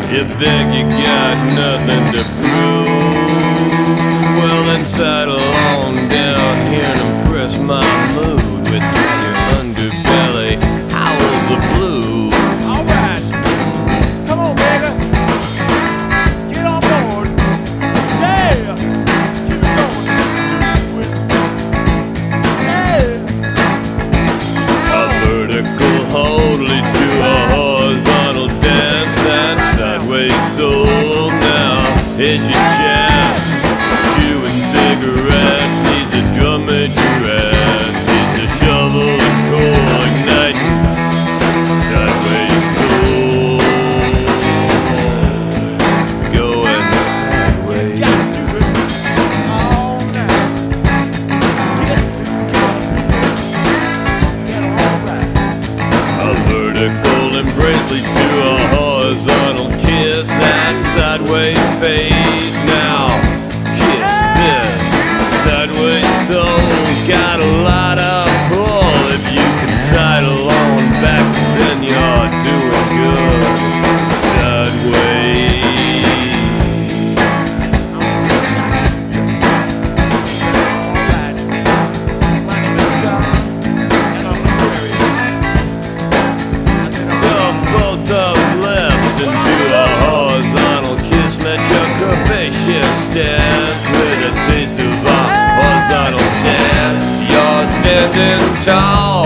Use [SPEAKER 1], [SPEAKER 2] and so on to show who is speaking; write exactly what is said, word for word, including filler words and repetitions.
[SPEAKER 1] You think you got nothing to prove? Well, then settle on down here and impress my mood with your underbelly howls of blue.
[SPEAKER 2] All right, come on, baby, get on board. Yeah, keep it going. Yeah.
[SPEAKER 1] A vertical hold leads to a horizontal dance. That sideways soul now is your chance. Chewing cigarettes needs a drum majorette, needs a shovel and coal igniting. Sideways soul going sideways.
[SPEAKER 2] Gotta do it all now. Get together. Get all right.
[SPEAKER 1] A vertical embrace leads to a horizontal kiss. That sideways face now. Kiss this sideways soul. Got a lot of pull. If you can sidle on back, then you're doing good. Sideways. Both of lips into a horizontal kiss met your curvaceous stance with a taste of a horizontal dance. You're standing tall